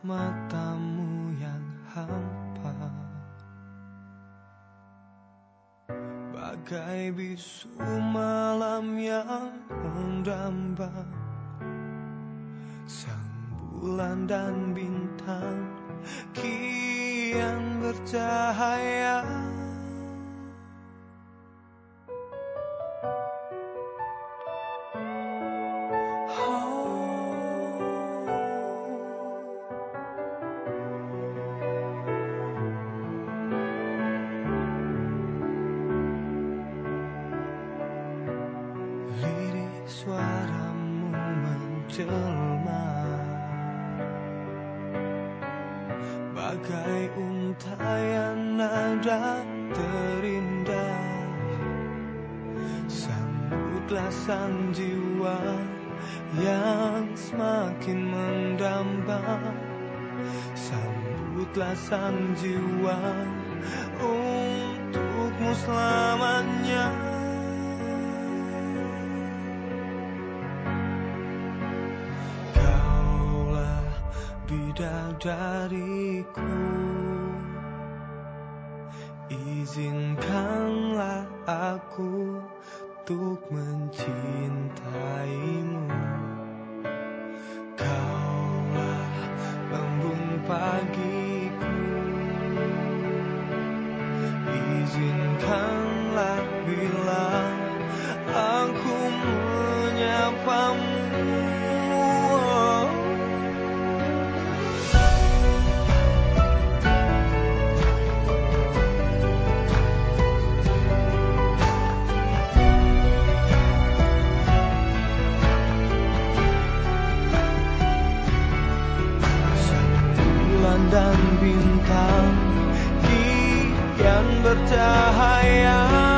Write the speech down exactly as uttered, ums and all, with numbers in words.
matamu yang hampa, bagai bisu malam yang mendamba. Sang bulan dan bintang kian bercahaya. Lirih suaramu menjelma, bagai untayan nada terindah. Sambutlah sang jiwa yang semakin mendamba. Sambutlah sang jiwa untukmu selamanya. Kaulah bidadariku, izinkanlah aku untuk mencintaimu. Kaulah embun pagiku, izinkanlah bila aku menyapamu. Dan bintang kian bercahaya.